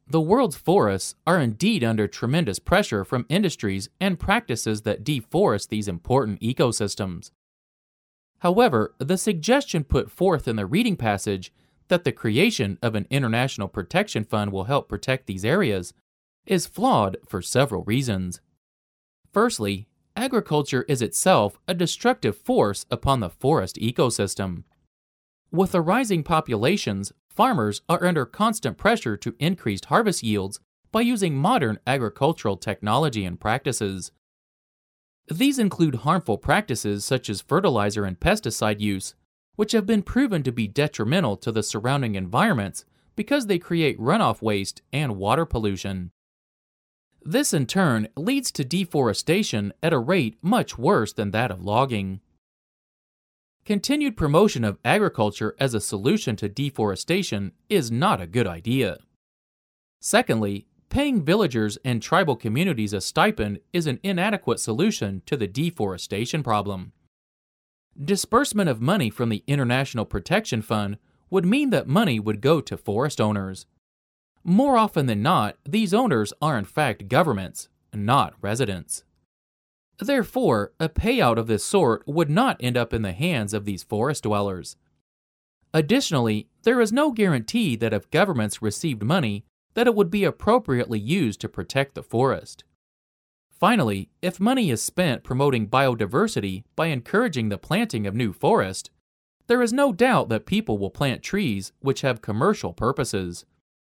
the world's forests are indeed under tremendous pressure from industries and practices that deforest these important ecosystems. However, the suggestion put forth in the reading passage that the creation of an international protection fund will help protect these areas is flawed for several reasons. Firstly, agriculture is itself a destructive force upon the forest ecosystem. With the rising populations, farmers are under constant pressure to increase harvest yields by using modern agricultural technology and practices. These include harmful practices such as fertilizer and pesticide use, which have been proven to be detrimental to the surrounding environments because they create runoff waste and water pollution. This in turn leads to deforestation at a rate much worse than that of logging. Continued promotion of agriculture as a solution to deforestation is not a good idea. Secondly, paying villagers and tribal communities a stipend is an inadequate solution to the deforestation problem. Disbursement of money from the International Protection Fund would mean that money would go to forest owners. More often than not, these owners are in fact governments, not residents. Therefore, a payout of this sort would not end up in the hands of these forest dwellers. Additionally, there is no guarantee that if governments received money, that it would be appropriately used to protect the forest. Finally, if money is spent promoting biodiversity by encouraging the planting of new forest, there is no doubt that people will plant trees which have commercial purposes.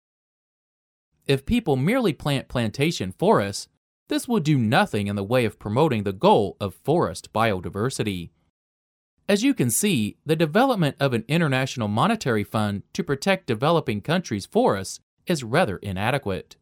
If people merely plant plantation forests, this will do nothing in the way of promoting the goal of forest biodiversity. As you can see, the development of an international monetary fund to protect developing countries' forests is rather inadequate.